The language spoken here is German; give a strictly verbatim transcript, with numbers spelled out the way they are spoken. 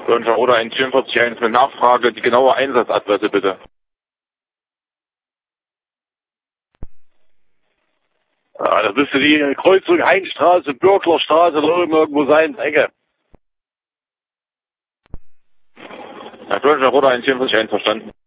Oder ein vierundvierzig eins mit Nachfrage, die genaue Einsatzadresse bitte. Ja, das müsste die Kreuzung Heinstraße, Bürglerstraße, oder irgendwo sein, Ecke. Herr Oder ein vierundvierzig eins verstanden.